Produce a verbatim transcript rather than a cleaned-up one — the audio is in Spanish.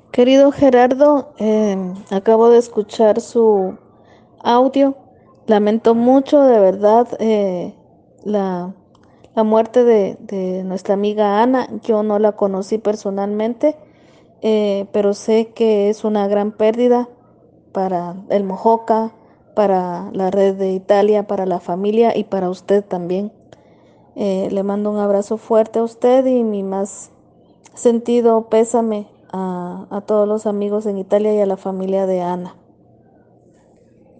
Querido Gerardo, em, acabo de escuchar su audio. Lamento mucho, de verdad, eh, la, la muerte de, de nuestra amiga Ana. Yo no la conocí personalmente, eh, pero sé que es una gran pérdida para el Mojoca, para la red de Italia, para la familia y para usted también. Eh, le mando un abrazo fuerte a usted y mi más sentido pésame a, a todos los amigos en Italia y a la familia de Ana.